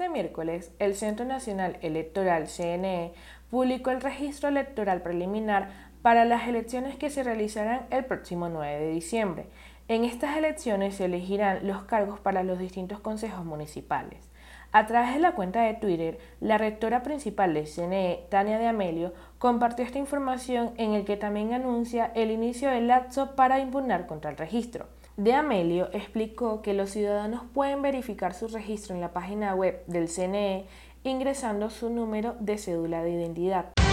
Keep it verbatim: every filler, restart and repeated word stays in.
Este miércoles, el Centro Nacional Electoral C N E publicó el registro electoral preliminar para las elecciones que se realizarán el próximo nueve de diciembre. En estas elecciones se elegirán los cargos para los distintos consejos municipales. A través de la cuenta de Twitter, la rectora principal del C N E, Tania de Amelio, compartió esta información en el que también anuncia el inicio del lapso para impugnar contra el registro. De Amelio explicó que los ciudadanos pueden verificar su registro en la página web del C N E ingresando su número de cédula de identidad.